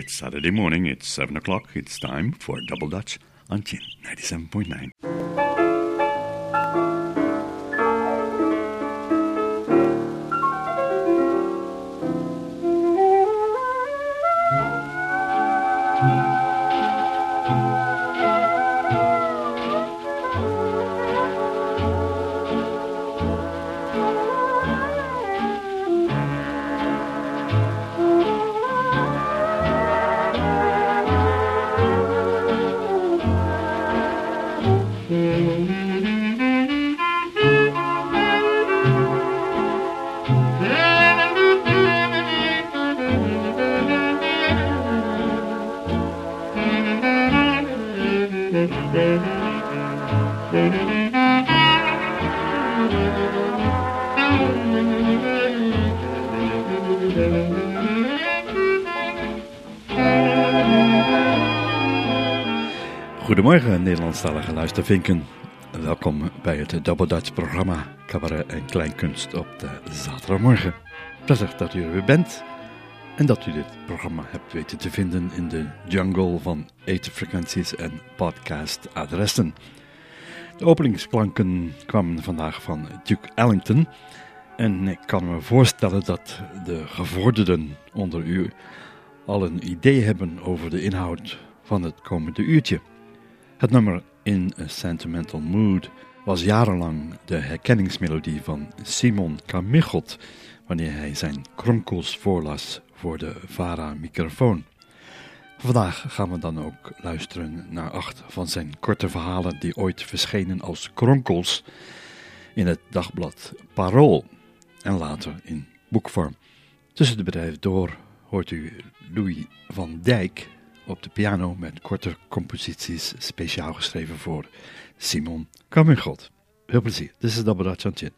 It's Saturday morning, it's 7 o'clock, it's time for Double Dutch on Chin 97.9. Goedemorgen Nederlandstalige luistervinken. Welkom bij het Double Dutch programma Cabaret en Kleinkunst op de zaterdagmorgen. Prettig dat u er weer bent en dat u dit programma hebt weten te vinden in de jungle van etherfrequenties en podcastadressen. De openingsklanken kwamen vandaag van Duke Ellington en ik kan me voorstellen dat de gevorderden onder u al een idee hebben over de inhoud van het komende uurtje. Het nummer In a Sentimental Mood was jarenlang de herkenningsmelodie van Simon Carmichael wanneer hij zijn kronkels voorlas voor de VARA-microfoon. Vandaag gaan we dan ook luisteren naar 8 van zijn korte verhalen die ooit verschenen als kronkels in het dagblad Parool en later in boekvorm. Tussen de bedrijven door hoort u Louis van Dijk op de piano met korte composities speciaal geschreven voor Simon Carmichael. Veel plezier, dit is Double Dutch on Chin.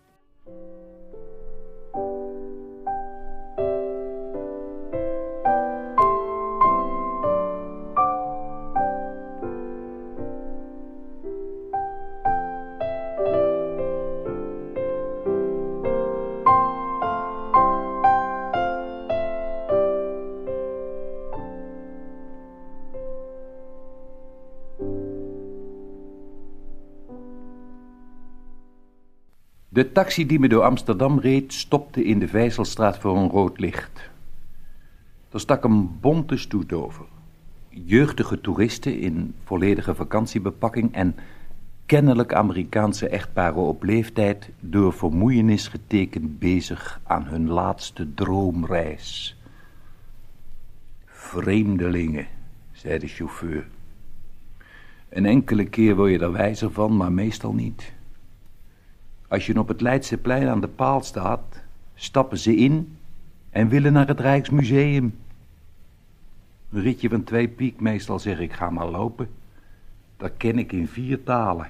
De taxi die me door Amsterdam reed, stopte in de Vijzelstraat voor een rood licht. Er stak een bonte stoet over. Jeugdige toeristen in volledige vakantiebepakking en kennelijk Amerikaanse echtparen op leeftijd door vermoeienis getekend bezig aan hun laatste droomreis. Vreemdelingen, zei de chauffeur. Een enkele keer word je er wijzer van, maar meestal niet. Als je op het Leidseplein aan de paal staat, stappen ze in en willen naar het Rijksmuseum. Een ritje van 2 piek, meestal zeg ik ga maar lopen. Dat ken ik in 4 talen.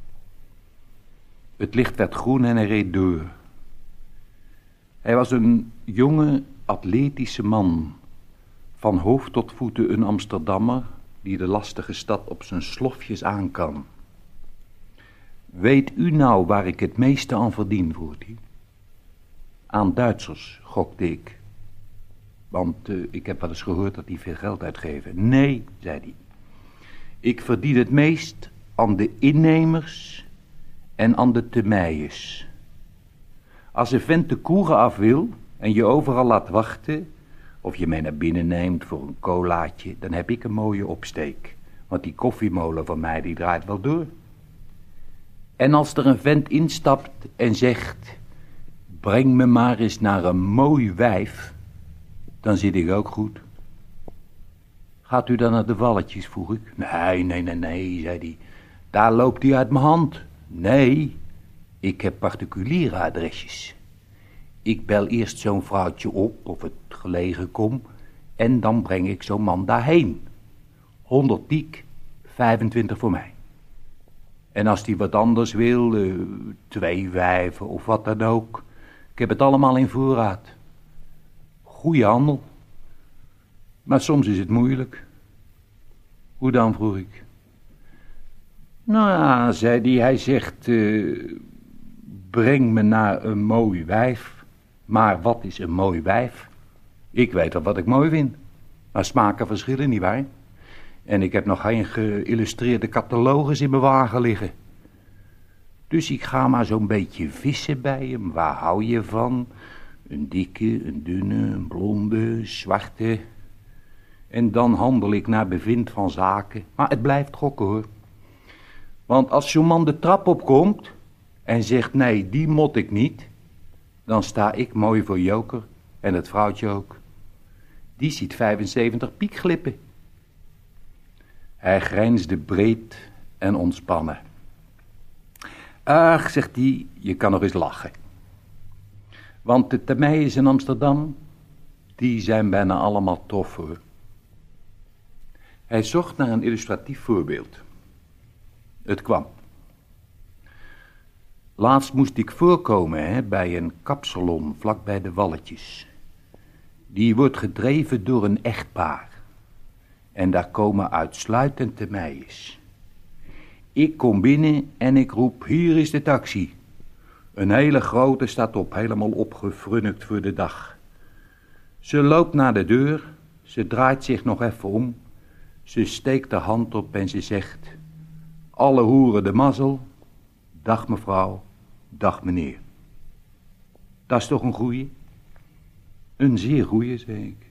Het licht werd groen en hij reed door. Hij was een jonge, atletische man, van hoofd tot voeten een Amsterdammer die de lastige stad op zijn slofjes aan kan. Weet u nou waar ik het meeste aan verdien, vroeg hij. Aan Duitsers, gokte ik. Want ik heb wel eens gehoord dat die veel geld uitgeven. Nee, zei hij. Ik verdien het meest aan de innemers en aan de temeiers. Als een vent de koeren af wil en je overal laat wachten, of je mij naar binnen neemt voor een colaatje, dan heb ik een mooie opsteek. Want die koffiemolen van mij, die draait wel door. En als er een vent instapt en zegt, breng me maar eens naar een mooi wijf, dan zit ik ook goed. Gaat u dan naar de Walletjes, vroeg ik. Nee, zei hij. Daar loopt hij uit mijn hand. Nee, ik heb particuliere adresjes. Ik bel eerst zo'n vrouwtje op, of het gelegen kom, en dan breng ik zo'n man daarheen. 100 piek, 25 voor mij. En als die wat anders wil, 2 wijven of wat dan ook. Ik heb het allemaal in voorraad. Goeie handel. Maar soms is het moeilijk. Hoe dan, vroeg ik. Nou ja, zei hij zegt, breng me naar een mooi wijf. Maar wat is een mooi wijf? Ik weet al wat ik mooi vind. Maar smaken verschillen, nietwaar? En ik heb nog geen geïllustreerde catalogus in mijn wagen liggen. Dus ik ga maar zo'n beetje vissen bij hem. Waar hou je van? Een dikke, een dunne, een blonde, zwarte. En dan handel ik naar bevind van zaken. Maar het blijft gokken, hoor. Want als zo'n man de trap opkomt en zegt, nee, die mot ik niet, dan sta ik mooi voor joker en het vrouwtje ook. Die ziet 75 piekglippen. Hij grijnsde breed en ontspannen. Ach, zegt hij, je kan nog eens lachen. Want de termijers in Amsterdam, die zijn bijna allemaal tof, hoor. Hij zocht naar een illustratief voorbeeld. Het kwam. Laatst moest ik voorkomen bij een kapsalon vlak bij de Walletjes. Die wordt gedreven door een echtpaar. En daar komen uitsluitend termijers. Ik kom binnen en ik roep, hier is de taxi. Een hele grote staat op, helemaal opgefrunnikt voor de dag. Ze loopt naar de deur, ze draait zich nog even om. Ze steekt de hand op en ze zegt, alle hoeren de mazzel. Dag mevrouw, dag meneer. Dat is toch een goeie? Een zeer goeie, zei ik.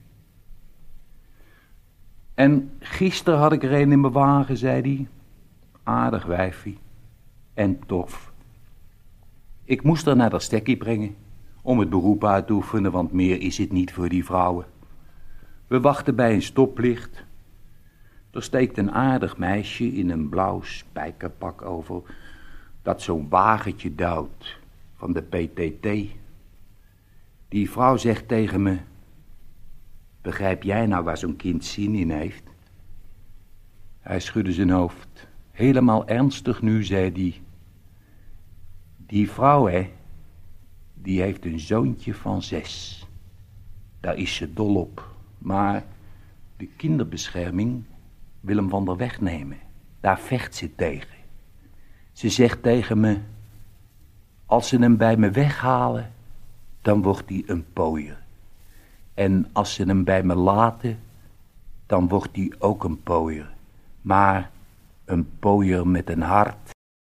En gisteren had ik er een in mijn wagen, zei hij. Aardig wijfie. En tof. Ik moest er naar dat stekkie brengen, om het beroep uit te oefenen, want meer is het niet voor die vrouwen. We wachten bij een stoplicht. Er steekt een aardig meisje in een blauw spijkerpak over, dat zo'n wagentje duwt van de PTT. Die vrouw zegt tegen me, begrijp jij nou waar zo'n kind zin in heeft? Hij schudde zijn hoofd. Helemaal ernstig nu, zei hij. Die vrouw, die heeft een zoontje van 6. Daar is ze dol op. Maar de kinderbescherming wil hem van der weg nemen. Daar vecht ze tegen. Ze zegt tegen me, als ze hem bij me weghalen, dan wordt hij een pooier. En als ze hem bij me laten, dan wordt hij ook een pooier. Maar een pooier met een hart.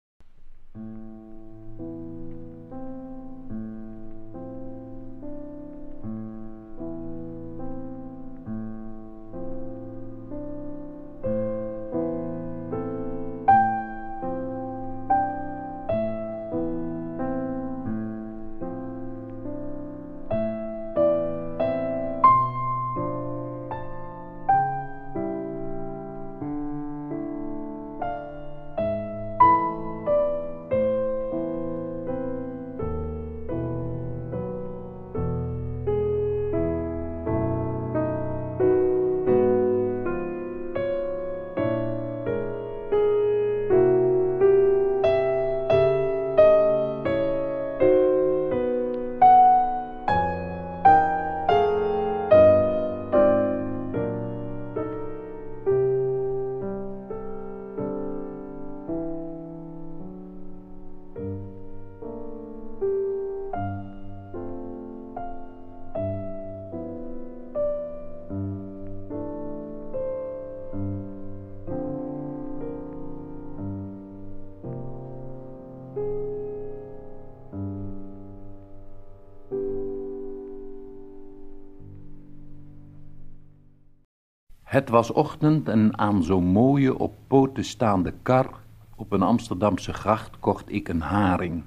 Het was ochtend en aan zo'n mooie op poten staande kar op een Amsterdamse gracht kocht ik een haring.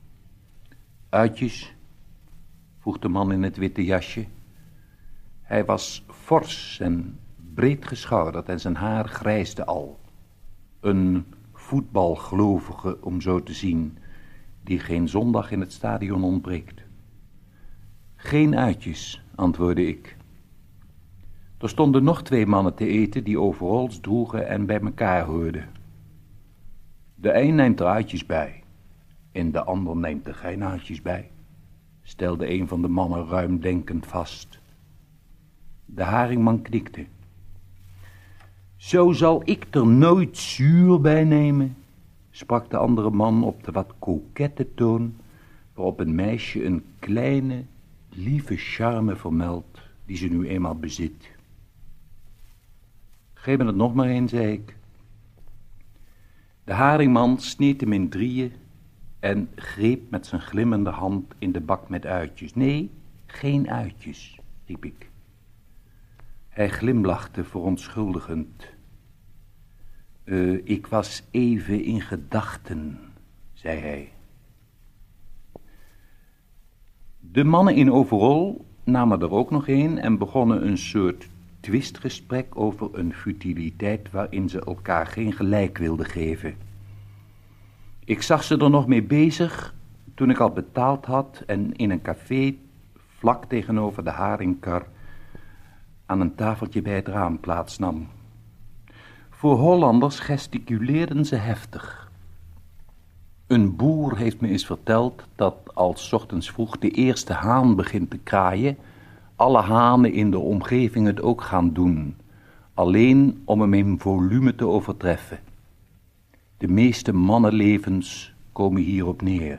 Uitjes, vroeg de man in het witte jasje. Hij was fors en breed geschouderd en zijn haar grijsde al. Een voetbalgelovige, om zo te zien, die geen zondag in het stadion ontbreekt. Geen uitjes, antwoordde ik. Er stonden nog 2 mannen te eten die overals droegen en bij elkaar hoorden. De een neemt er uitjes bij en de ander neemt er geen uitjes bij, stelde een van de mannen ruimdenkend vast. De haringman knikte. Zo zal ik er nooit zuur bij nemen, sprak de andere man op de wat kokette toon, waarop een meisje een kleine, lieve charme vermeldt die ze nu eenmaal bezit. Geef me het nog maar een, zei ik. De haringman sneed hem in drieën en greep met zijn glimmende hand in de bak met uitjes. Nee, geen uitjes, riep ik. Hij glimlachte verontschuldigend. Ik was even in gedachten, zei hij. De mannen in overal namen er ook nog een en begonnen een soort twistgesprek over een futiliteit waarin ze elkaar geen gelijk wilden geven. Ik zag ze er nog mee bezig toen ik al betaald had en in een café vlak tegenover de haringkar aan een tafeltje bij het raam plaatsnam. Voor Hollanders gesticuleerden ze heftig. Een boer heeft me eens verteld dat als 's ochtends vroeg de eerste haan begint te kraaien, alle hanen in de omgeving het ook gaan doen, alleen om hem in volume te overtreffen. De meeste mannenlevens komen hierop neer.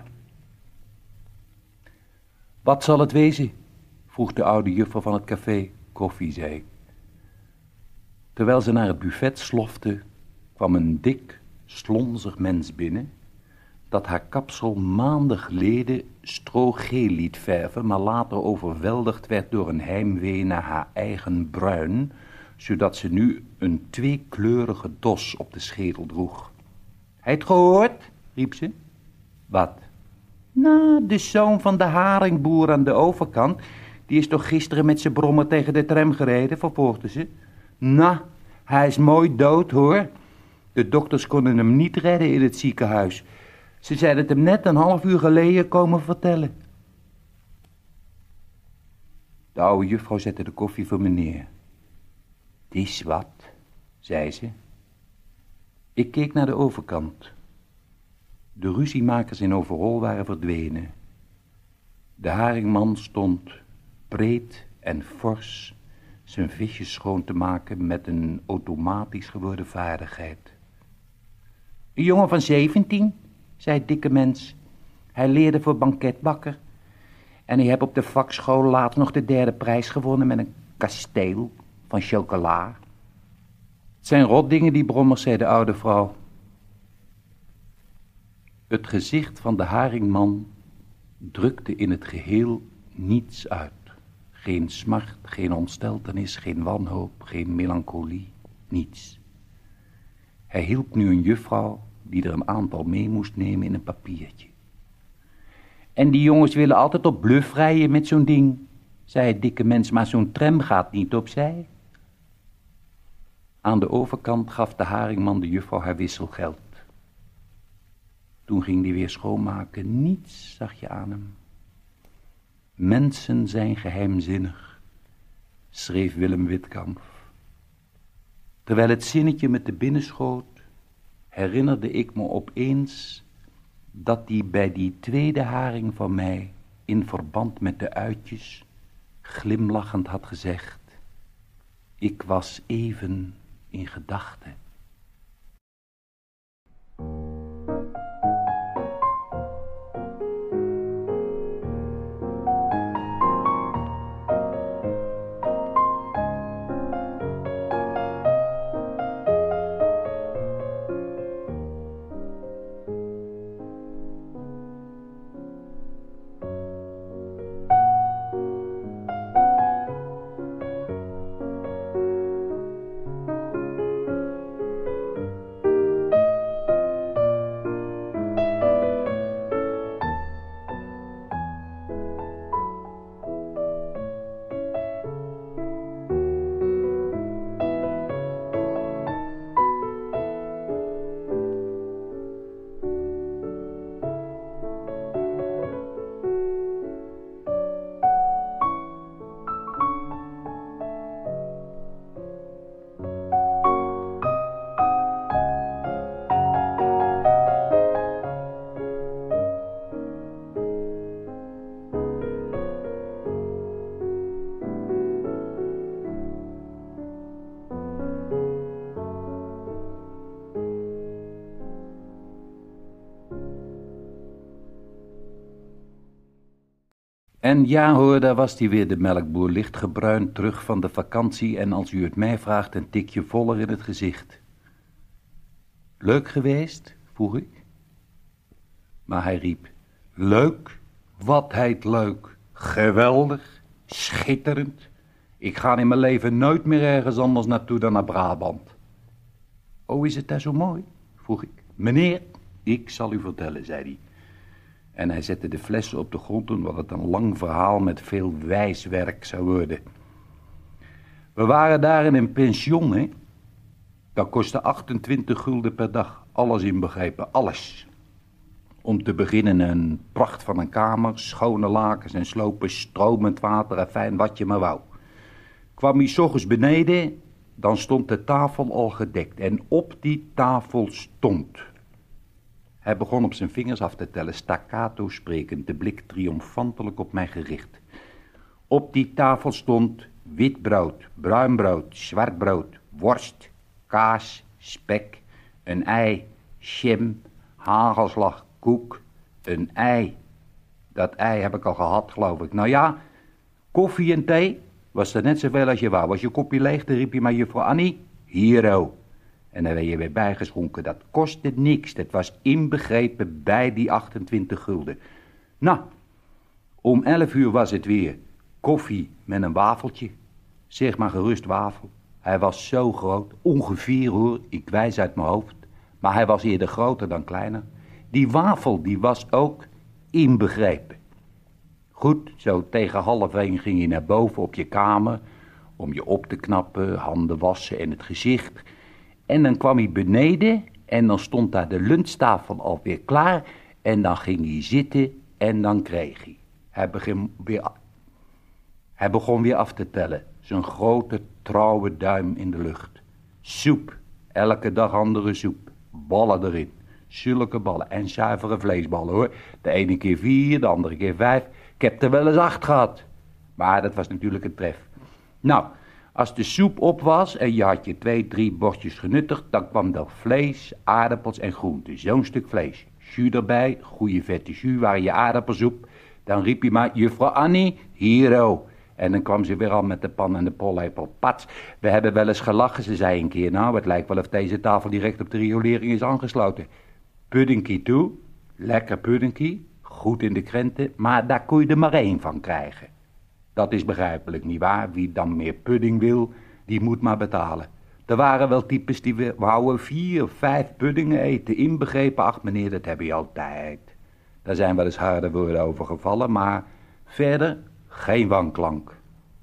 Wat zal het wezen? Vroeg de oude juffrouw van het café. Koffie, zei ik. Terwijl ze naar het buffet slofte, kwam een dik, slonzig mens binnen, dat haar kapsel maanden geleden strogeel liet verven, maar later overweldigd werd door een heimwee naar haar eigen bruin, zodat ze nu een tweekleurige dos op de schedel droeg. Hij het gehoord? Riep ze. Wat? Nou, de zoon van de haringboer aan de overkant, die is toch gisteren met zijn brommer tegen de tram gereden, vervolgde ze. Nou, hij is mooi dood, hoor. De dokters konden hem niet redden in het ziekenhuis. Ze zeiden het hem net een half uur geleden komen vertellen. De oude juffrouw zette de koffie voor me neer. "Het is wat," zei ze. Ik keek naar de overkant. De ruziemakers in overal waren verdwenen. De haringman stond breed en fors zijn visjes schoon te maken met een automatisch geworden vaardigheid. "Een jongen van 17, zei het dikke mens. Hij leerde voor banketbakker. En hij heeft op de vakschool laatst nog de 3e prijs gewonnen met een kasteel van chocola. Het zijn rotdingen, die brommers, zei de oude vrouw. Het gezicht van de haringman drukte in het geheel niets uit. Geen smart, geen ontsteltenis, geen wanhoop, geen melancholie, niets. Hij hielp nu een juffrouw die er een aantal mee moest nemen in een papiertje. "En die jongens willen altijd op bluff rijden met zo'n ding," zei het dikke mens, "maar zo'n tram gaat niet opzij." Aan de overkant gaf de haringman de juffrouw haar wisselgeld. Toen ging hij weer schoonmaken. Niets zag je aan hem. "Mensen zijn geheimzinnig," schreef Willem Witkamp. Terwijl het zinnetje me te binnen schoot, herinnerde ik me opeens dat hij bij die tweede haring van mij in verband met de uitjes glimlachend had gezegd: "Ik was even in gedachten." En ja hoor, daar was hij weer, de melkboer, lichtgebruind terug van de vakantie en als u het mij vraagt, een tikje voller in het gezicht. Leuk geweest? Vroeg ik. Maar hij riep, leuk? Wat heet leuk? Geweldig, schitterend. Ik ga in mijn leven nooit meer ergens anders naartoe dan naar Brabant. Oh, is het daar zo mooi? Vroeg ik. Meneer, ik zal u vertellen, zei hij. En hij zette de flessen op de grond, omdat het een lang verhaal met veel wijswerk zou worden. We waren daar in een pension, hè. Dat kostte 28 gulden per dag, alles inbegrepen, alles. Om te beginnen een pracht van een kamer, schone lakens en slopen, stromend water en fijn wat je maar wou. Kwam hij 's ochtends beneden, dan stond de tafel al gedekt en op die tafel stond... Hij begon op zijn vingers af te tellen, staccato sprekend, de blik triomfantelijk op mij gericht. Op die tafel stond wit brood, bruin brood, zwart brood, worst, kaas, spek, een ei, jam, hagelslag, koek, een ei. Dat ei heb ik al gehad, geloof ik. Nou ja, koffie en thee was er net zoveel als je wou. Was je kopje leeg, dan riep je maar juffrouw Annie, hiero. En dan werd je weer bijgeschonken. Dat kostte niks. Dat was inbegrepen bij die 28 gulden. Nou, om 11 uur was het weer koffie met een wafeltje. Zeg maar gerust wafel. Hij was zo groot. Ongeveer hoor, ik wijs uit mijn hoofd. Maar hij was eerder groter dan kleiner. Die wafel, die was ook inbegrepen. Goed, zo tegen 12:30 ging je naar boven op je kamer. Om je op te knappen, handen wassen en het gezicht... En dan kwam hij beneden en dan stond daar de lunchtafel alweer klaar. En dan ging hij zitten en dan kreeg hij. Hij begon weer af te tellen. Zijn grote trouwe duim in de lucht. Soep, elke dag andere soep. Ballen erin, zulke ballen. En zuivere vleesballen hoor. De ene keer 4, de andere keer 5. Ik heb er wel eens 8 gehad. Maar dat was natuurlijk een tref. Nou... Als de soep op was en je had je 2, 3 bordjes genuttigd, dan kwam er vlees, aardappels en groenten. Zo'n stuk vlees. Jus erbij, goede vette jus, waar je aardappelsoep. Dan riep je maar, juffrouw Annie, hiero. En dan kwam ze weer al met de pan en de pollepel. Pats, we hebben wel eens gelachen, ze zei een keer. Nou, het lijkt wel of deze tafel direct op de riolering is aangesloten. Puddingkie toe, lekker puddingkie, goed in de krenten, maar daar kon je er maar 1 van krijgen. Dat is begrijpelijk, nietwaar? Wie dan meer pudding wil, die moet maar betalen. Er waren wel types die wouden 4 of 5 puddingen eten, inbegrepen. Ach meneer, dat heb je altijd. Daar zijn wel eens harde woorden over gevallen, maar verder geen wanklank.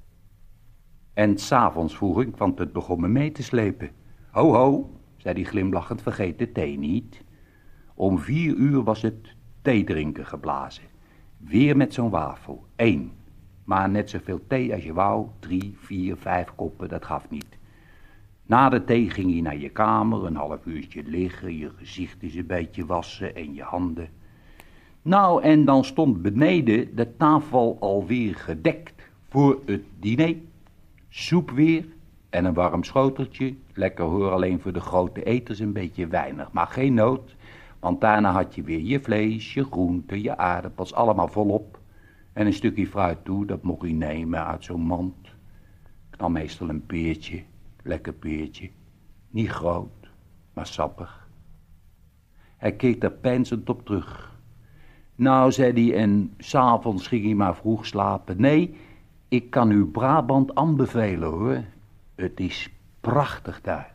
En 's avonds vroeg ik, want het begon me mee te slepen. Ho, ho, zei hij glimlachend, vergeet de thee niet. Om 4 uur was het theedrinken geblazen. Weer met zo'n wafel, 1. Maar net zoveel thee als je wou, 3, 4, 5 koppen, dat gaf niet. Na de thee ging je naar je kamer, een half uurtje liggen, je gezicht eens een beetje wassen en je handen. Nou, en dan stond beneden de tafel alweer gedekt voor het diner. Soep weer en een warm schoteltje, lekker hoor, alleen voor de grote eters een beetje weinig, maar geen nood. Want daarna had je weer je vlees, je groenten, je aardappels, allemaal volop. En een stukje fruit toe, dat mocht hij nemen uit zo'n mand. Ik nam meestal een peertje, lekker peertje. Niet groot, maar sappig. Hij keek er peinzend op terug. Nou, zei hij, en 's avonds ging hij maar vroeg slapen. Nee, ik kan u Brabant aanbevelen hoor. Het is prachtig daar.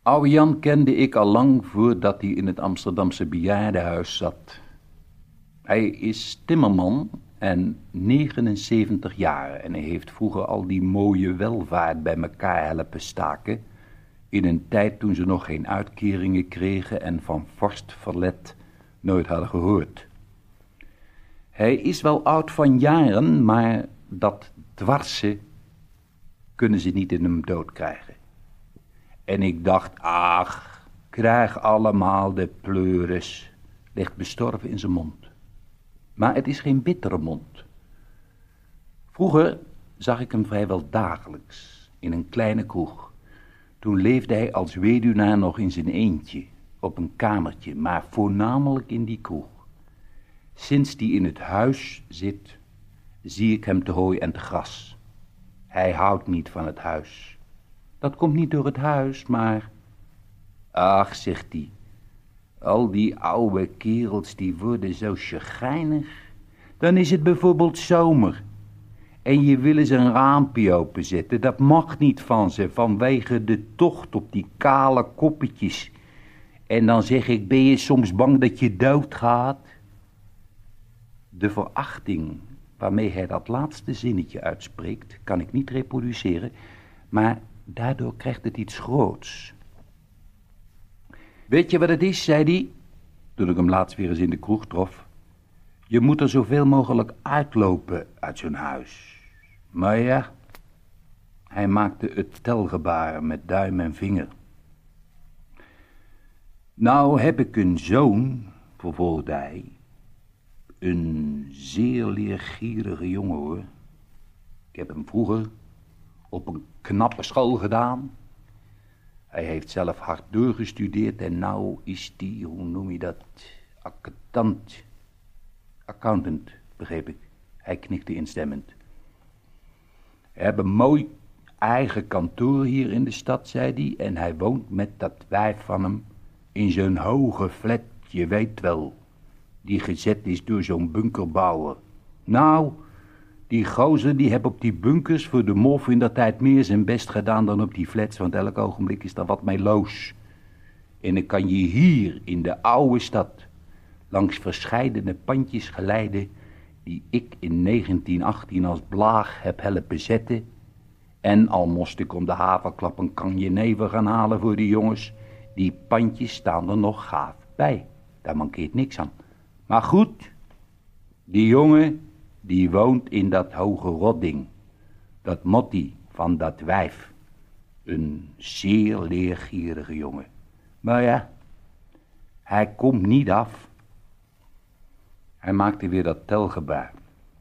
Oude Jan kende ik al lang voordat hij in het Amsterdamse bejaardenhuis zat. Hij is timmerman en 79 jaar en hij heeft vroeger al die mooie welvaart bij elkaar helpen staken, in een tijd toen ze nog geen uitkeringen kregen en van vorstverlet nooit hadden gehoord. Hij is wel oud van jaren, maar dat dwarsen kunnen ze niet in hem dood krijgen. En ik dacht, ach, krijg allemaal de pleuris, ligt bestorven in zijn mond. Maar het is geen bittere mond. Vroeger zag ik hem vrijwel dagelijks in een kleine kroeg. Toen leefde hij als weduwnaar nog in zijn eentje, op een kamertje, maar voornamelijk in die kroeg. Sinds die in het huis zit, zie ik hem te hooi en te gras. Hij houdt niet van het huis. Dat komt niet door het huis, maar... Ach, zegt hij, al die oude kerels die worden zo chagrijnig. Dan is het bijvoorbeeld zomer. En je wil eens een raampje openzetten. Dat mag niet van ze, vanwege de tocht op die kale koppetjes. En dan zeg ik, ben je soms bang dat je doodgaat? De verachting waarmee hij dat laatste zinnetje uitspreekt, kan ik niet reproduceren, maar daardoor krijgt het iets groots. Weet je wat het is, zei hij, toen ik hem laatst weer eens in de kroeg trof. Je moet er zoveel mogelijk uitlopen uit zo'n huis. Maar ja, hij maakte het telgebaar met duim en vinger. Nou heb ik een zoon, vervolgde hij, een zeer leergierige jongen hoor. Ik heb hem vroeger op een knappe school gedaan. Hij heeft zelf hard doorgestudeerd en nou is die, hoe noem je dat, accountant, begreep ik. Hij knikte instemmend. We hebben een mooi eigen kantoor hier in de stad, zei hij, en hij woont met dat wijf van hem in zo'n hoge flat, je weet wel, die gezet is door zo'n bunkerbouwer. Nou, die gozer die heb op die bunkers voor de mof in dat tijd meer zijn best gedaan dan op die flats, want elk ogenblik is daar wat mee los. En dan kan je hier in de oude stad langs verscheidene pandjes geleiden die ik in 1918 als blaag heb helpen zetten. En al moest ik om de haverklap een kan jenever gaan halen voor die jongens, die pandjes staan er nog gaaf bij. Daar mankeert niks aan. Maar goed, die jongen, die woont in dat hoge rodding. Dat mottie van dat wijf. Een zeer leergierige jongen. Maar ja, hij komt niet af. Hij maakte weer dat telgebaar.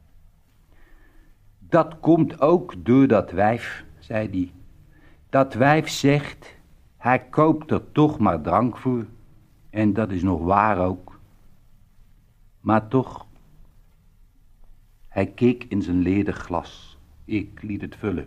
Dat komt ook door dat wijf, zei hij. Dat wijf zegt, hij koopt er toch maar drank voor. En dat is nog waar ook. Maar toch, hij keek in zijn ledig glas. Ik liet het vullen.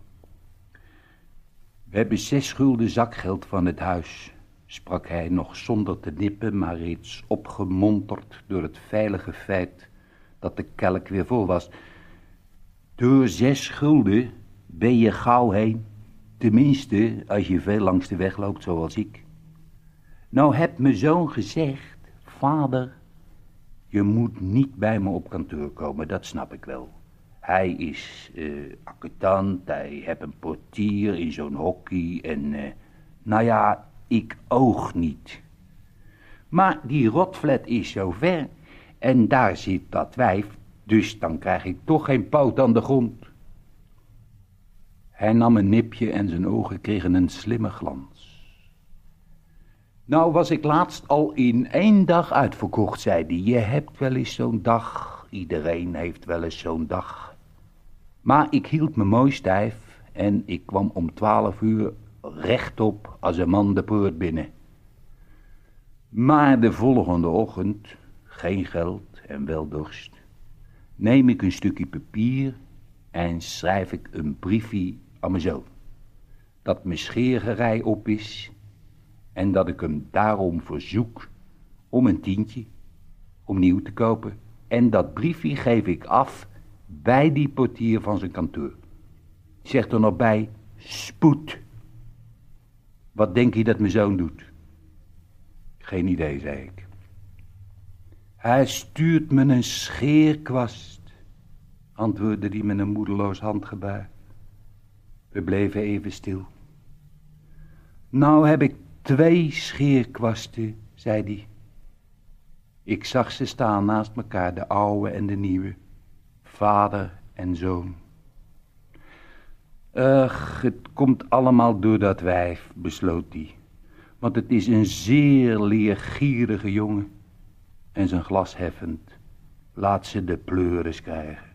We hebben 6 gulden zakgeld van het huis, sprak hij nog zonder te nippen, maar reeds opgemonterd door het veilige feit dat de kelk weer vol was. Door 6 gulden ben je gauw heen, tenminste als je veel langs de weg loopt zoals ik. Nou heb mijn zoon gezegd, vader, je moet niet bij me op kantoor komen, dat snap ik wel. Hij is accountant, hij heeft een portier in zo'n hockey en nou ja, ik oog niet. Maar die rotflat is zo ver en daar zit dat wijf, dus dan krijg ik toch geen poot aan de grond. Hij nam een nipje en zijn ogen kregen een slimme glans. Nou was ik laatst al in 1 dag uitverkocht, zei hij. Je hebt wel eens zo'n dag, iedereen heeft wel eens zo'n dag. Maar ik hield me mooi stijf en ik kwam om 12 uur rechtop als een man de poort binnen. Maar de volgende ochtend, geen geld en wel dorst, neem ik een stukje papier en schrijf ik een briefje aan mijn zoon. Dat mijn scheergerij op is en dat ik hem daarom verzoek om een tientje om nieuw te kopen. En dat briefje geef ik af bij die portier van zijn kantoor. Zeg er nog bij, spoed. Wat denk je dat mijn zoon doet? Geen idee, zei ik. Hij stuurt me een scheerkwast, antwoordde hij met een moedeloos handgebaar. We bleven even stil. Nou heb ik 2 scheerkwasten, zei hij. Ik zag ze staan naast elkaar, de oude en de nieuwe. Vader en zoon. Ach, het komt allemaal door dat wijf, besloot hij. Want het is een zeer leergierige jongen. En zijn glas heffend, laat ze de pleuris krijgen.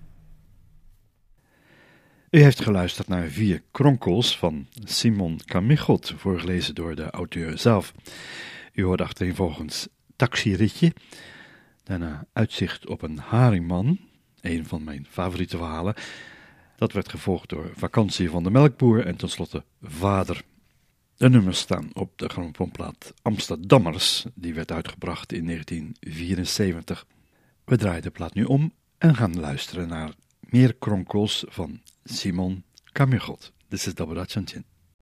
U heeft geluisterd naar 4 kronkels van Simon Kamichot, voorgelezen door de auteur zelf. U hoorde achtereenvolgens Taxiritje, daarna Uitzicht op een haringman, een van mijn favoriete verhalen. Dat werd gevolgd door Vakantie van de melkboer en tenslotte Vader. De nummers staan op de grammofoonplaat Amsterdammers, die werd uitgebracht in 1974. We draaien de plaat nu om en gaan luisteren naar meer kronkels van Simon Kamichot. Dit is Double Dutch and Gin.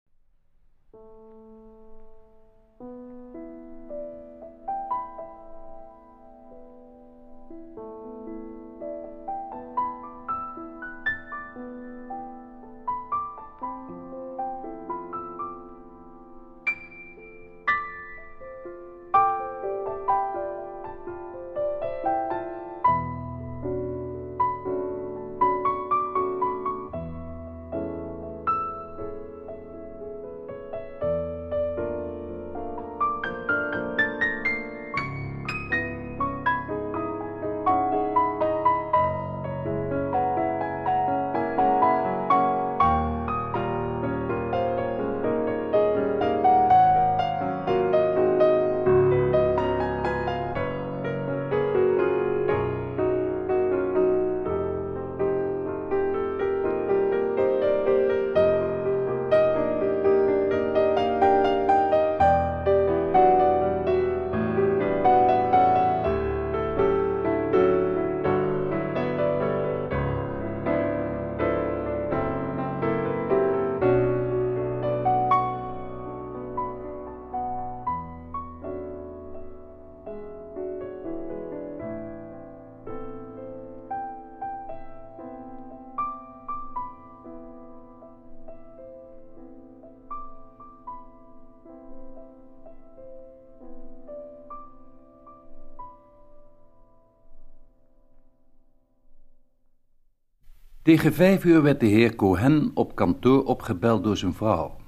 Tegen 5 uur werd de heer Cohen op kantoor opgebeld door zijn vrouw.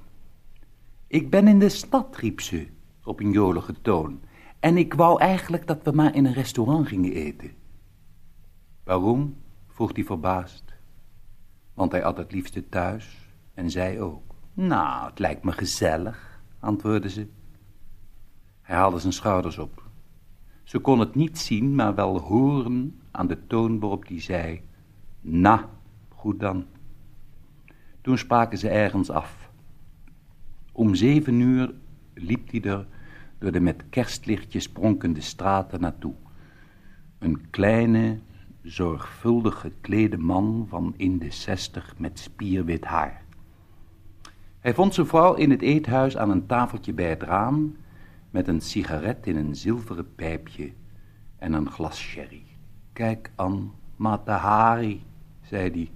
Ik ben in de stad, riep ze, op een jolige toon. En ik wou eigenlijk dat we maar in een restaurant gingen eten. Waarom? Vroeg hij verbaasd. Want hij at het liefste thuis en zij ook. Nou, het lijkt me gezellig, antwoordde ze. Hij haalde zijn schouders op. Ze kon het niet zien, maar wel horen aan de toon waarop hij zei, nou, goed dan. Toen spraken ze ergens af. Om 7 uur liep hij er door de met kerstlichtjes pronkende straten naartoe. Een kleine, zorgvuldig geklede man van in de 60 met spierwit haar. Hij vond zijn vrouw in het eethuis aan een tafeltje bij het raam, met een sigaret in een zilveren pijpje en een glas sherry. Kijk aan, Mata Hari, zei hij.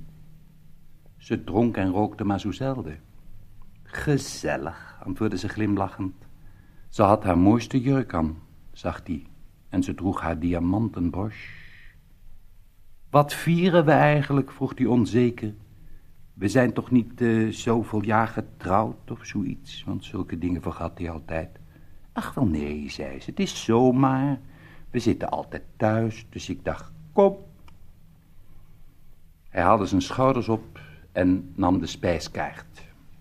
Ze dronk en rookte maar zo zelden. Gezellig, antwoordde ze glimlachend. Ze had haar mooiste jurk aan, zag hij, en ze droeg haar diamantenbroche. Wat vieren we eigenlijk, vroeg hij onzeker. We zijn toch niet zoveel jaar getrouwd of zoiets, want zulke dingen vergat hij altijd. Ach wel nee, zei ze, het is zomaar. We zitten altijd thuis, dus ik dacht, kom. Hij haalde zijn schouders op en nam de spijskaart.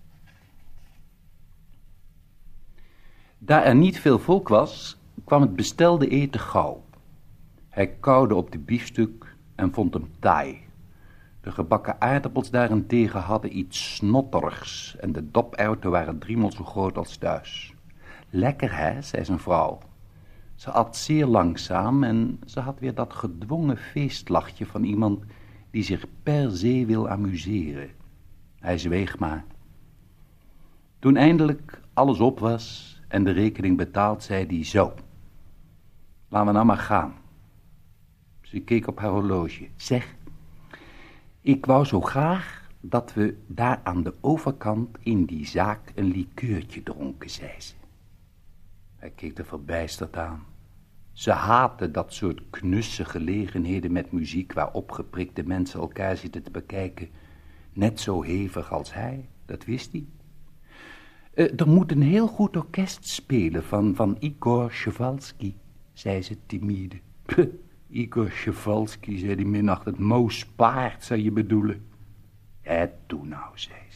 Daar er niet veel volk was, kwam het bestelde eten gauw. Hij kauwde op de biefstuk en vond hem taai. De gebakken aardappels daarentegen hadden iets snotterigs en de doperwten waren 3-maal zo groot als thuis. Lekker hè, zei zijn vrouw. Ze at zeer langzaam en ze had weer dat gedwongen feestlachje van iemand die zich per se wil amuseren. Hij zweeg maar. Toen eindelijk alles op was en de rekening betaald, zei hij: zo, laten we nou maar gaan. Ze keek op haar horloge. Zeg, ik wou zo graag dat we daar aan de overkant in die zaak een likeurtje dronken, zei ze. Hij keek er verbijsterd aan. Ze haatte dat soort knusse gelegenheden met muziek waar opgeprikte mensen elkaar zitten te bekijken. Net zo hevig als hij, dat wist hij. Er moet een heel goed orkest spelen van Igor Chevalsky, zei ze timide. Igor Chevalsky, zei die minachtend, Moos Paard, zou je bedoelen. Doe nou, zei ze.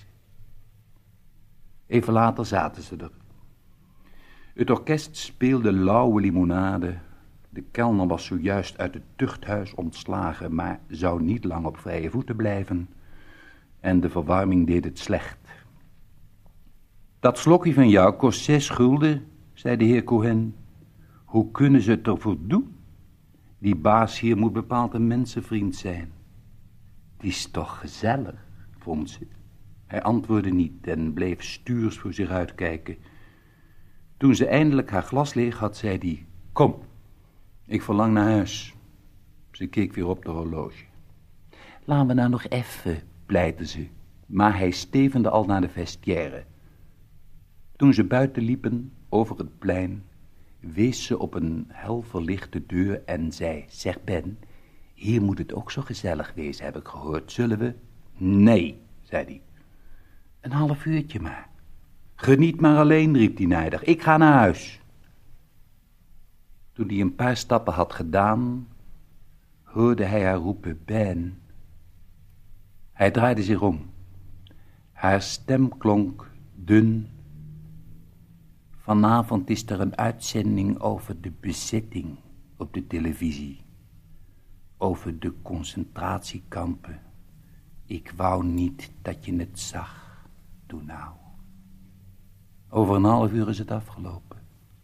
Even later zaten ze er. Het orkest speelde lauwe limonade. De kelner was zojuist uit het tuchthuis ontslagen, maar zou niet lang op vrije voeten blijven. En de verwarming deed het slecht. Dat slokje van jou kost 6 gulden, zei de heer Cohen. Hoe kunnen ze het ervoor doen? Die baas hier moet bepaald een mensenvriend zijn. Het is toch gezellig, vond ze. Hij antwoordde niet en bleef stuurs voor zich uitkijken. Toen ze eindelijk haar glas leeg had, zei hij: kom, ik verlang naar huis. Ze keek weer op de horloge. Laten we nou nog even, pleitte ze, maar hij stevende al naar de vestiaire. Toen ze buiten liepen, over het plein, wees ze op een hel verlichte deur en zei: zeg Ben, hier moet het ook zo gezellig wezen, heb ik gehoord. Zullen we? Nee, zei hij. Een half uurtje maar. Geniet maar alleen, riep hij nijdig. Ik ga naar huis. Toen hij een paar stappen had gedaan, hoorde hij haar roepen: Ben. Hij draaide zich om. Haar stem klonk dun. Vanavond is er een uitzending over de bezetting op de televisie. Over de concentratiekampen. Ik wou niet dat je het zag. Doe nou. Over een half uur is het afgelopen.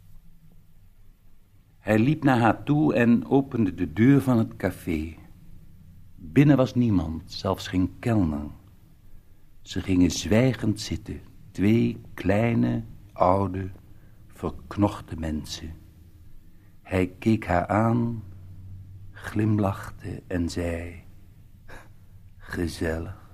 Hij liep naar haar toe en opende de deur van het café. Binnen was niemand, zelfs geen kelner. Ze gingen zwijgend zitten, 2 kleine, oude, verknochte mensen. Hij keek haar aan, glimlachte en zei: gezellig.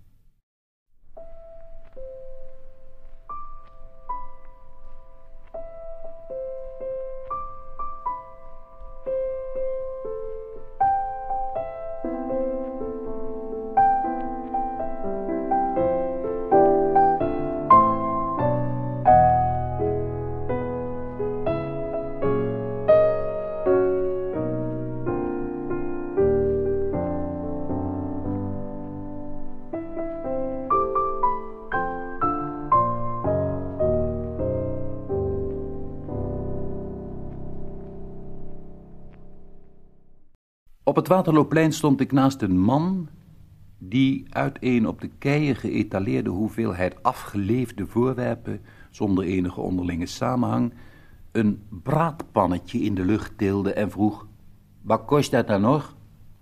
Op het Waterlooplein stond ik naast een man die uit een op de keien geëtaleerde hoeveelheid afgeleefde voorwerpen, zonder enige onderlinge samenhang, een braadpannetje in de lucht tilde en vroeg: wat kost dat dan nog?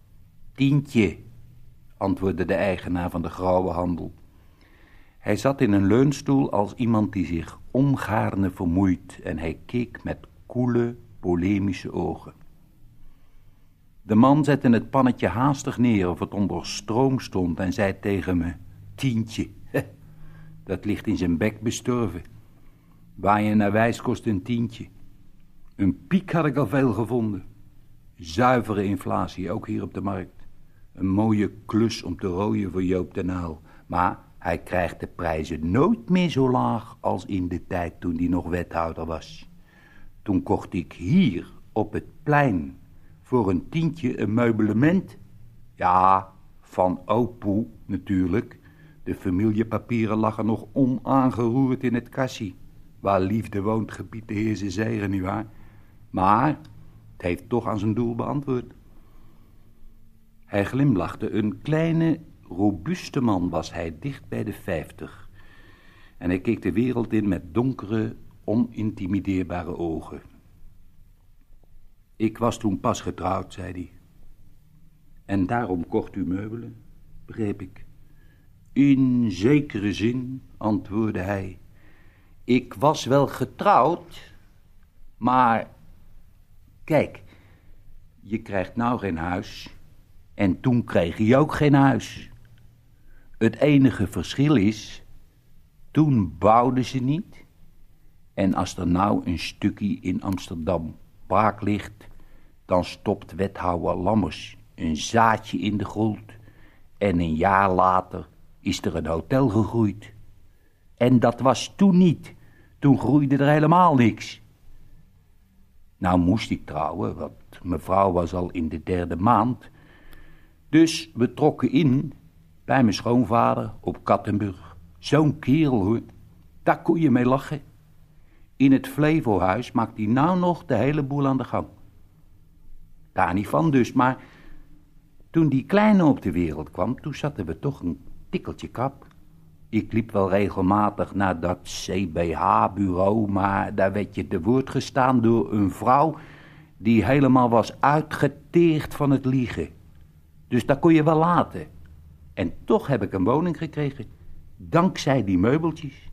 10, antwoordde de eigenaar van de grauwe handel. Hij zat in een leunstoel als iemand die zich ongaarne vermoeit en hij keek met koele, polemische ogen. De man zette het pannetje haastig neer of het onder stroom stond en zei tegen me: 10, dat ligt in zijn bek bestorven. Waar je naar wijst kost een 10. Een piek had ik al veel gevonden. Zuivere inflatie, ook hier op de markt. Een mooie klus om te rooien voor Joop den Uyl. Maar hij krijgt de prijzen nooit meer zo laag als in de tijd toen hij nog wethouder was. Toen kocht ik hier op het plein voor een 10 een meublement. Ja, van opoe natuurlijk. De familiepapieren lagen nog onaangeroerd in het kassie. Waar liefde woont, gebiedt de Heer zijn zegen, nietwaar? Maar het heeft toch aan zijn doel beantwoord. Hij glimlachte. Een kleine, robuuste man was hij, dicht bij de 50. En hij keek de wereld in met donkere, onintimideerbare ogen. Ik was toen pas getrouwd, zei hij. En daarom kocht u meubelen, begreep ik. In zekere zin, antwoordde hij. Ik was wel getrouwd, maar kijk, je krijgt nou geen huis en toen kreeg je ook geen huis. Het enige verschil is, toen bouwden ze niet en als er nou een stukje in Amsterdam braak ligt, dan stopt wethouder Lammers een zaadje in de grond en een jaar later is er een hotel gegroeid. En dat was toen niet. Toen groeide er helemaal niks. Nou moest ik trouwen, want mevrouw was al in de 3e maand. Dus we trokken in bij mijn schoonvader op Kattenburg. Zo'n kerel hoor, daar kon je mee lachen. In het Flevohuis maakt hij nou nog de hele boel aan de gang. Daar niet van dus, maar toen die kleine op de wereld kwam, toen zaten we toch een tikkeltje krap. Ik liep wel regelmatig naar dat CBH-bureau, maar daar werd je te woord gestaan door een vrouw die helemaal was uitgeteerd van het liegen. Dus dat kon je wel laten. En toch heb ik een woning gekregen, dankzij die meubeltjes.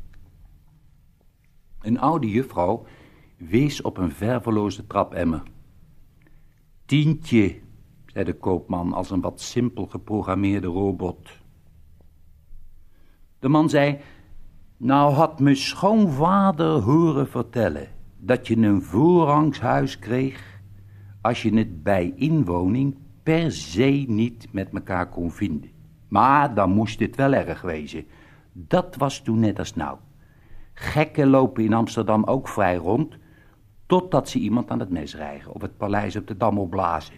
Een oude juffrouw wees op een verveloze trapemmer. 10, zei de koopman als een wat simpel geprogrammeerde robot. De man zei, nou had mijn schoonvader horen vertellen dat je een voorrangshuis kreeg als je het bij inwoning per se niet met elkaar kon vinden. Maar dan moest het wel erg wezen. Dat was toen net als nou. Gekken lopen in Amsterdam ook vrij rond, totdat ze iemand aan het mes rijgen of het paleis op de Dam opblazen.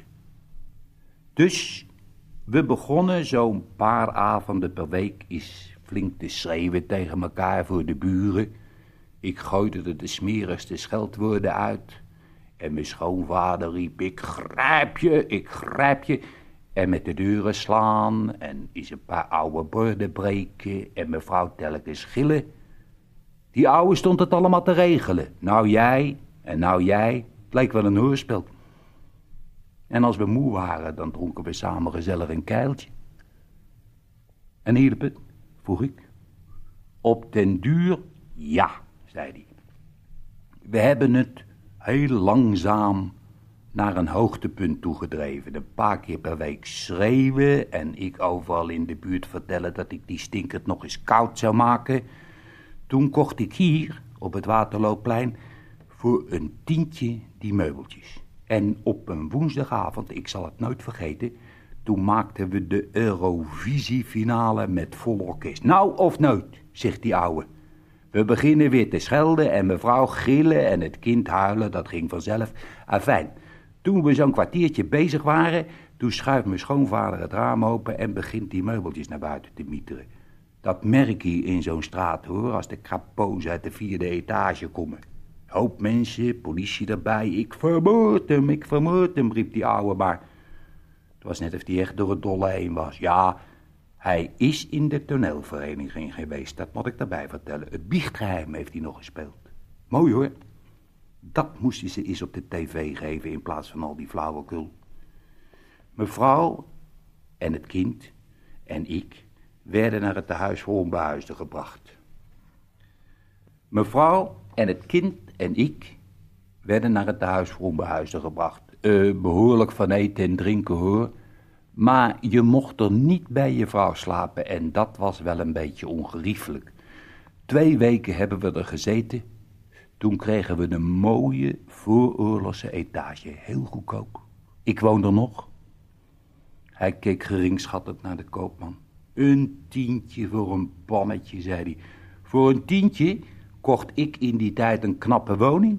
Dus we begonnen zo'n paar avonden per week is flink te schreeuwen tegen elkaar voor de buren. Ik gooide er de smerigste scheldwoorden uit. En mijn schoonvader riep, ik grijp je, ik grijp je. En met de deuren slaan en eens een paar oude borden breken en mevrouw telkens gillen. Die ouwe stond het allemaal te regelen. Nou jij en nou jij. Het leek wel een hoorspel. En als we moe waren, dan dronken we samen gezellig een keiltje. En hielp het? Vroeg ik. Op den duur, ja, zei hij. We hebben het heel langzaam naar een hoogtepunt toegedreven. Een paar keer per week schreeuwen en ik overal in de buurt vertellen dat ik die stinkert nog eens koud zou maken. Toen kocht ik hier, op het Waterloopplein, voor een 10 die meubeltjes. En op een woensdagavond, ik zal het nooit vergeten, toen maakten we de Eurovisie-finale met vol orkest. Nou of nooit, zegt die ouwe. We beginnen weer te schelden en mevrouw gillen en het kind huilen, dat ging vanzelf. Afijn, toen we zo'n kwartiertje bezig waren, toen schuift mijn schoonvader het raam open en begint die meubeltjes naar buiten te mieteren. Dat merk je in zo'n straat hoor, als de krapo's uit de 4e etage komen. Hoop mensen, politie erbij, ik vermoord hem, riep die ouwe, maar het was net of hij echt door het dolle heen was. Ja, hij is in de toneelvereniging geweest, dat moet ik daarbij vertellen. Het biechtgeheim heeft hij nog gespeeld. Mooi hoor. Dat moesten ze eens op de tv geven in plaats van al die flauwekul. Mevrouw en het kind en ik werden naar het tehuis voor onbehuisden gebracht. Mevrouw en het kind en ik werden naar het tehuis voor onbehuisden gebracht. Behoorlijk van eten en drinken hoor. Maar je mocht er niet bij je vrouw slapen en dat was wel een beetje ongeriefelijk. 2 weken hebben we er gezeten. Toen kregen we een mooie vooroorlogse etage. Heel goedkoop. Ik woon er nog. Hij keek geringschattend naar de koopman. Een 10 voor een pannetje, zei hij. Voor een 10 kocht ik in die tijd een knappe woning.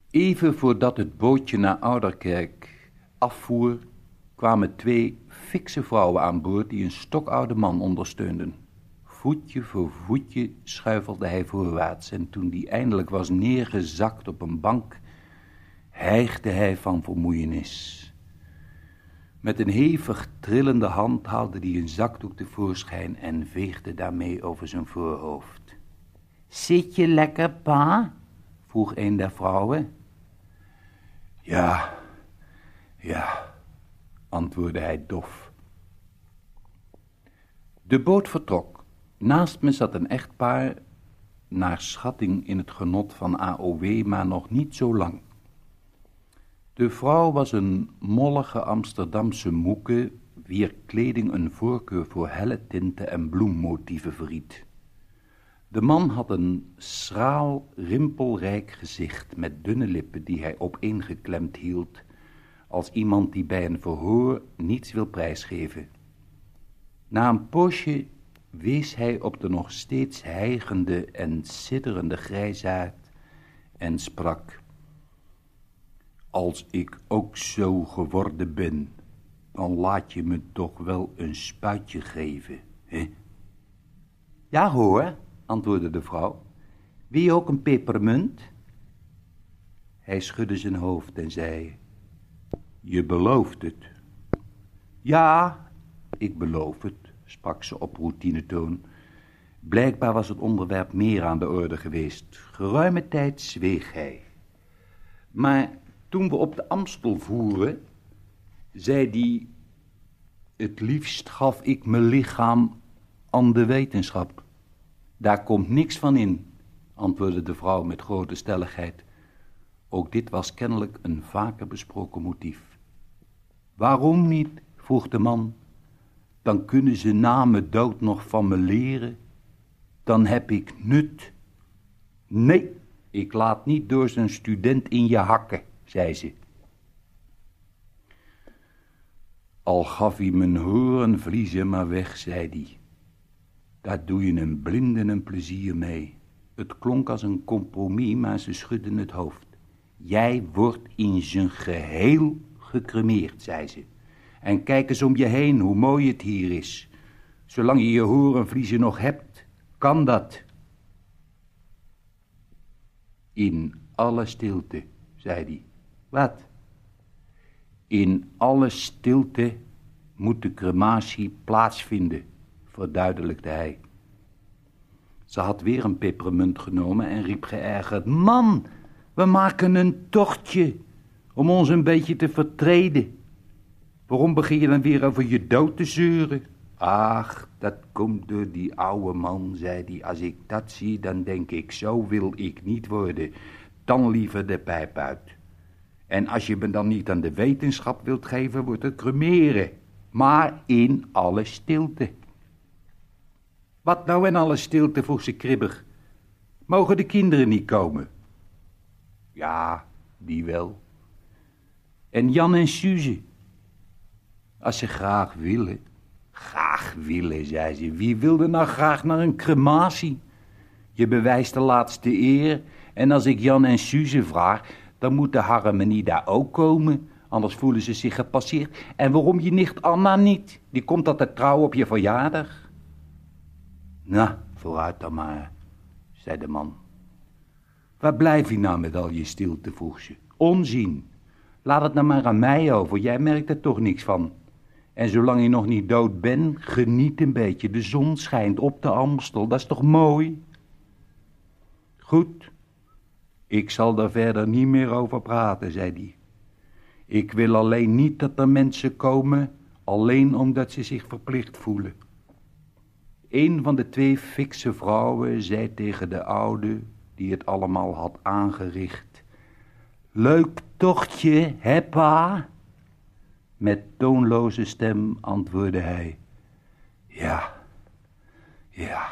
Even voordat het bootje naar Ouderkerk afvoer, kwamen 2 fikse vrouwen aan boord die een stokoude man ondersteunden. Voetje voor voetje schuifelde hij voorwaarts en toen die eindelijk was neergezakt op een bank, hijgde hij van vermoeienis. Met een hevig trillende hand haalde hij een zakdoek tevoorschijn en veegde daarmee over zijn voorhoofd. Zit je lekker, pa? Vroeg een der vrouwen. Ja, antwoordde hij dof. De boot vertrok. Naast me zat een echtpaar, naar schatting in het genot van AOW, maar nog niet zo lang. De vrouw was een mollige Amsterdamse moeke, wier kleding een voorkeur voor helle tinten en bloemmotieven verried. De man had een schraal, rimpelrijk gezicht met dunne lippen die hij opeengeklemd hield, als iemand die bij een verhoor niets wil prijsgeven. Na een poosje wees hij op de nog steeds hijgende en sidderende grijsaard en sprak: Als ik ook zo geworden ben, dan laat je me toch wel een spuitje geven, hè? Ja hoor, antwoordde de vrouw. Wil je ook een pepermunt? Hij schudde zijn hoofd en zei: Je belooft het. Ja, ik beloof het, sprak ze op routinetoon. Blijkbaar was het onderwerp meer aan de orde geweest. Geruime tijd zweeg hij. Maar toen we op de Amstel voeren, zei hij: Het liefst gaf ik mijn lichaam aan de wetenschap. Daar komt niks van in, antwoordde de vrouw met grote stelligheid. Ook dit was kennelijk een vaker besproken motief. Waarom niet? Vroeg de man. Dan kunnen ze na mijn dood nog van me leren. Dan heb ik nut. Nee, ik laat niet door zijn student in je hakken, zei ze. Al gaf hij mijn hoornvliezen maar weg, zei hij. Daar doe je een blinde een plezier mee. Het klonk als een compromis, maar ze schudden het hoofd. Jij wordt in zijn geheel gecremeerd, zei ze. En kijk eens om je heen, hoe mooi het hier is. Zolang je je hoornvliezen nog hebt, kan dat. In alle stilte, zei hij. Wat? In alle stilte moet de crematie plaatsvinden, verduidelijkte hij. Ze had weer een pepermunt genomen en riep geërgerd: Man, we maken een tochtje om ons een beetje te vertreden. Waarom begin je dan weer over je dood te zeuren? Ach, dat komt door die oude man, zei hij. Als ik dat zie, dan denk ik, zo wil ik niet worden. Dan liever de pijp uit. En als je me dan niet aan de wetenschap wilt geven, wordt het cremeren. Maar in alle stilte. Wat nou in alle stilte, vroeg ze kribbig. Mogen de kinderen niet komen? Ja, die wel. En Jan en Suze? Als ze graag willen. Graag willen, zei ze. Wie wilde nou graag naar een crematie? Je bewijst de laatste eer. En als ik Jan en Suze vraag, dan moet de harmonie daar ook komen. Anders voelen ze zich gepasseerd. En waarom je nicht Anna niet? Die komt altijd trouw op je verjaardag. Nou, vooruit dan maar, zei de man. Waar blijf je nou met al je stilte, vroeg ze. Onzin. Laat het nou maar aan mij over, jij merkt er toch niks van. En zolang je nog niet dood bent, geniet een beetje. De zon schijnt op de Amstel, dat is toch mooi? Goed, ik zal daar verder niet meer over praten, zei hij. Ik wil alleen niet dat er mensen komen, alleen omdat ze zich verplicht voelen. Een van de 2 fikse vrouwen zei tegen de oude, die het allemaal had aangericht: Leuk tochtje, hè pa? Met toonloze stem antwoordde hij: Ja, ja.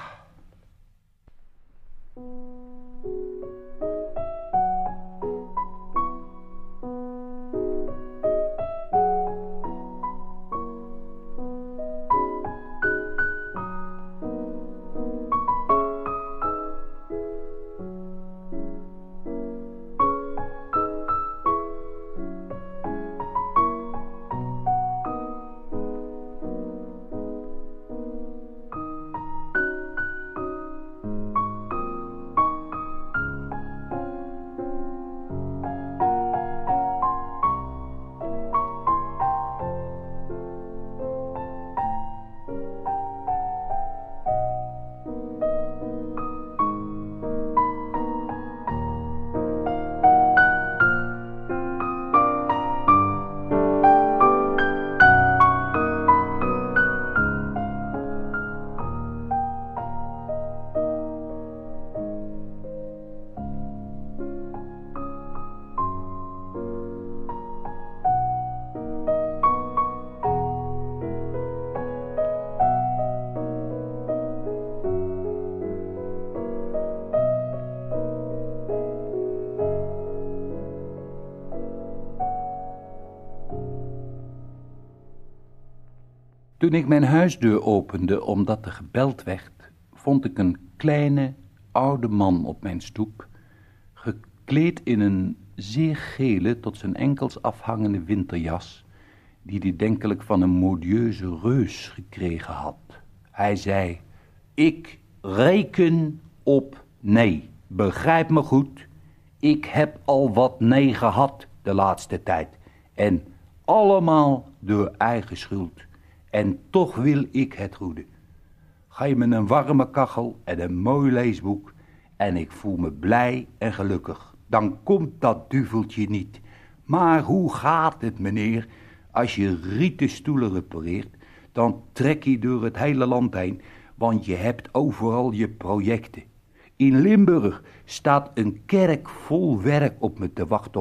Toen ik mijn huisdeur opende omdat er gebeld werd, vond ik een kleine, oude man op mijn stoep, gekleed in een zeer gele, tot zijn enkels afhangende winterjas, die hij denkelijk van een modieuze reus gekregen had. Hij zei, ik reken op nee, begrijp me goed, ik heb al wat nee gehad de laatste tijd, en allemaal door eigen schuld, en toch wil ik het goede. Geef me een warme kachel en een mooi leesboek, en ik voel me blij en gelukkig. Dan komt dat duveltje niet. Maar hoe gaat het, meneer? Als je rieten stoelen repareert, dan trek je door het hele land heen, want je hebt overal je projecten. In Limburg staat een kerk vol werk op me te wachten.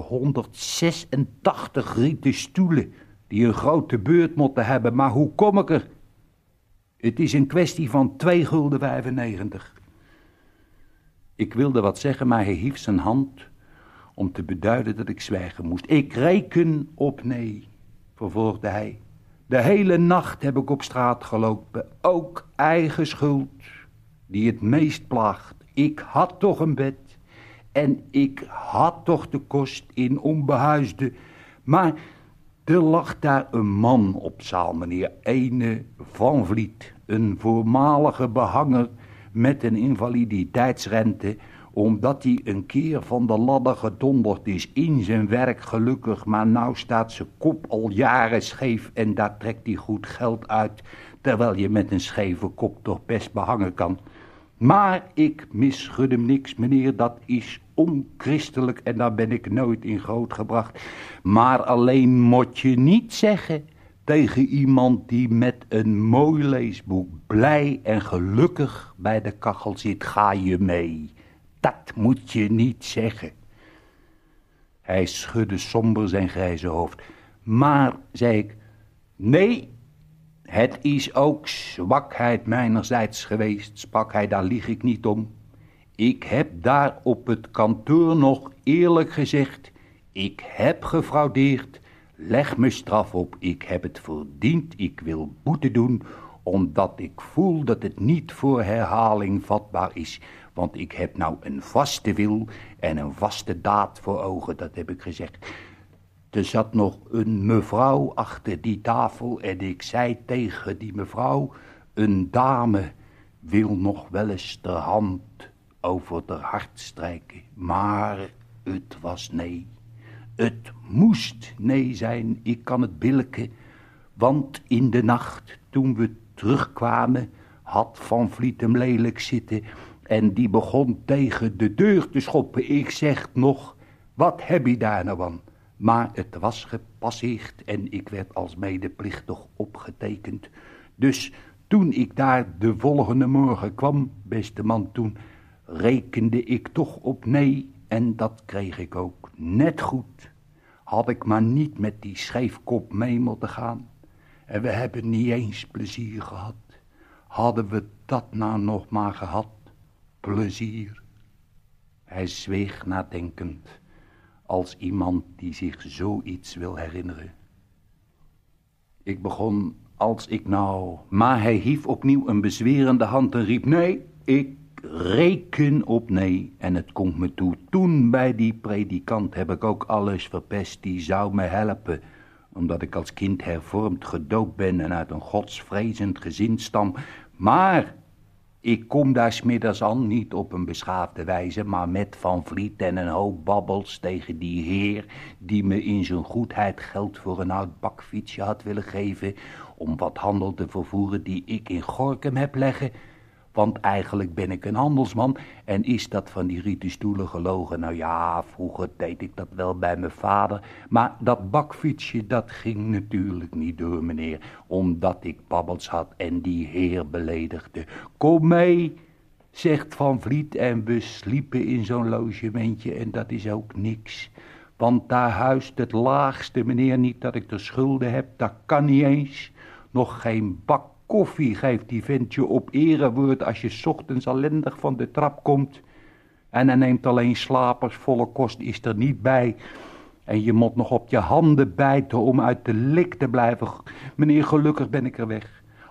186 rieten stoelen die een grote beurt moeten hebben. Maar hoe kom ik er? Het is een kwestie van 2,95 gulden. Ik wilde wat zeggen, maar hij hief zijn hand om te beduiden dat ik zwijgen moest. Ik reken op nee, vervolgde hij. De hele nacht heb ik op straat gelopen, ook eigen schuld, die het meest plaagt. Ik had toch een bed en ik had toch de kost in onbehuisde, maar er lag daar een man op zaal, meneer Ene van Vliet, een voormalige behanger met een invaliditeitsrente, omdat hij een keer van de ladder gedonderd is in zijn werk gelukkig, maar nou staat zijn kop al jaren scheef en daar trekt hij goed geld uit, terwijl je met een scheve kop toch best behangen kan. Maar ik misgun hem niks, meneer, dat is onchristelijk en daar ben ik nooit in grootgebracht. Maar alleen moet je niet zeggen tegen iemand die met een mooi leesboek blij en gelukkig bij de kachel zit, ga je mee. Dat moet je niet zeggen. Hij schudde somber zijn grijze hoofd. Maar, zei ik, nee, het is ook zwakheid mijnerzijds geweest, sprak hij, daar lieg ik niet om. Ik heb daar op het kantoor nog eerlijk gezegd, ik heb gefraudeerd, leg me straf op, ik heb het verdiend, ik wil boete doen, omdat ik voel dat het niet voor herhaling vatbaar is. Want ik heb nou een vaste wil en een vaste daad voor ogen, dat heb ik gezegd. Er zat nog een mevrouw achter die tafel en ik zei tegen die mevrouw, een dame wil nog wel eens de hand over haar hart strijken. Maar het was nee. Het moest nee zijn, ik kan het billijken. Want in de nacht, toen we terugkwamen, had Van Vliet hem lelijk zitten en die begon tegen de deur te schoppen. Ik zeg nog, wat heb je daar nou aan? Maar het was gepasseerd en ik werd als medeplichtig opgetekend. Dus toen ik daar de volgende morgen kwam, beste man, toen rekende ik toch op nee en dat kreeg ik ook net goed. Had ik maar niet met die scheefkop mee moeten gaan. En we hebben niet eens plezier gehad. Hadden we dat nou nog maar gehad, plezier. Hij zweeg nadenkend, als iemand die zich zoiets wil herinneren. Ik begon, als ik nou... Maar hij hief opnieuw een bezwerende hand en riep, nee, ik reken op nee. En het komt me toe, toen bij die predikant heb ik ook alles verpest, die zou me helpen, omdat ik als kind hervormd gedoopt ben en uit een godsvrezend gezin stam. Maar ik kom daar 's middags aan, niet op een beschaafde wijze, maar met Van Vliet en een hoop babbels tegen die heer die me in zijn goedheid geld voor een oud bakfietsje had willen geven om wat handel te vervoeren die ik in Gorinchem heb leggen. Want eigenlijk ben ik een handelsman en is dat van die rieten stoelen gelogen. Nou ja, vroeger deed ik dat wel bij mijn vader. Maar dat bakfietsje, dat ging natuurlijk niet door, meneer. Omdat ik babbels had en die heer beledigde. Kom mee, zegt Van Vliet, en we sliepen in zo'n logementje en dat is ook niks. Want daar huist het laagste, meneer, niet dat ik er schulden heb. Dat kan niet eens. Nog geen bak koffie geeft die ventje op erewoord als je 's ochtends ellendig van de trap komt. En hij neemt alleen slapers, volle kost is er niet bij. En je moet nog op je handen bijten om uit de lik te blijven. Meneer, gelukkig ben ik er weg.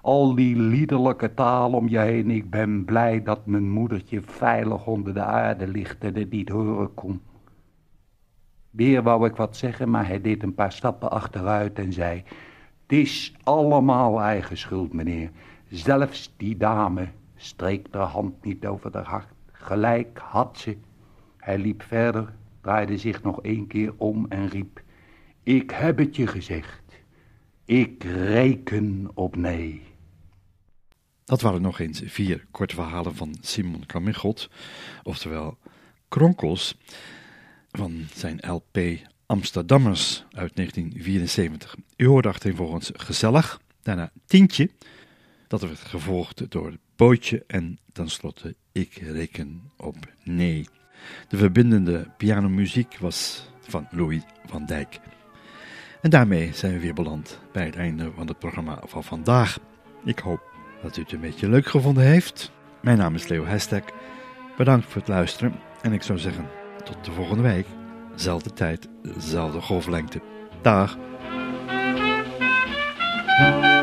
Al die liederlijke taal om je heen. Ik ben blij dat mijn moedertje veilig onder de aarde ligt en het niet horen kon. Weer wou ik wat zeggen, maar hij deed een paar stappen achteruit en zei: "Het is allemaal eigen schuld, meneer. Zelfs die dame streek haar hand niet over haar hart. Gelijk had ze." Hij liep verder, draaide zich nog 1 keer om en riep: "Ik heb het je gezegd. Ik reken op nee." Dat waren nog eens 4 korte verhalen van Simon Carmichael, oftewel Kronkels, van zijn LP Amsterdammers uit 1974. U hoorde achtereenvolgens Gezellig, daarna Tientje, dat werd gevolgd door Bootje en tenslotte Ik reken op nee. De verbindende pianomuziek was van Louis van Dijk. En daarmee zijn we weer beland bij het einde van het programma van vandaag. Ik hoop dat u het een beetje leuk gevonden heeft. Mijn naam is Leo Hestek. Bedankt voor het luisteren en ik zou zeggen tot de volgende week. Zelfde tijd, zelfde golflengte. Dag!